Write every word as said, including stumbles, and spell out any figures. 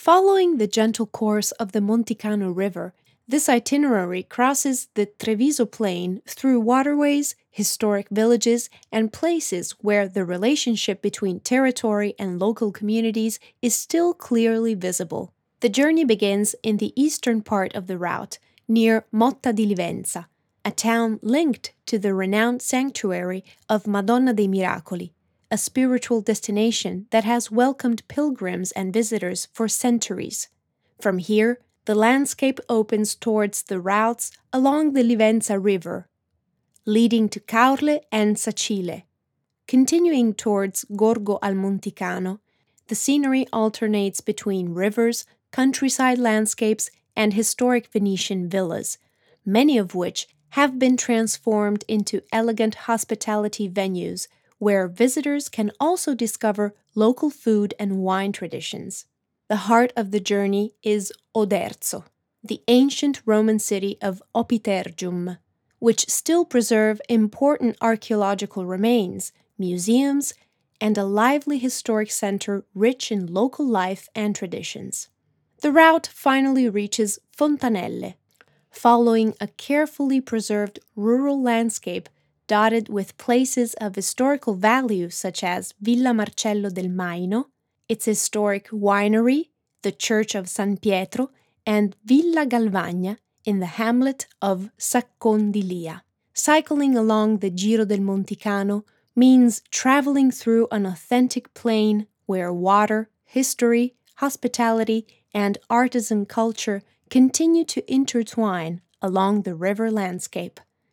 Following the gentle course of the Monticano River, this itinerary crosses the Treviso Plain through waterways, historic villages, and places where the relationship between territory and local communities is still clearly visible. The journey begins in the eastern part of the route, near Motta di Livenza, a town linked to the renowned sanctuary of Madonna dei Miracoli, a spiritual destination that has welcomed pilgrims and visitors for centuries. From here, the landscape opens towards the routes along the Livenza River, leading to Caorle and Sacile. Continuing towards Gorgo al Monticano, the scenery alternates between rivers, countryside landscapes, and historic Venetian villas, many of which have been transformed into elegant hospitality venues where visitors can also discover local food and wine traditions. The heart of the journey is Oderzo, the ancient Roman city of Opitergium, which still preserve important archaeological remains, museums, and a lively historic center rich in local life and traditions. The route finally reaches Fontanelle, following a carefully preserved rural landscape dotted with places of historical value such as Villa Marcello del Maino, its historic winery, the Church of San Pietro, and Villa Galvagna in the hamlet of Saccondilia. Cycling along the Giro del Monticano means traveling through an authentic plain where water, history, hospitality, and artisan culture continue to intertwine along the river landscape.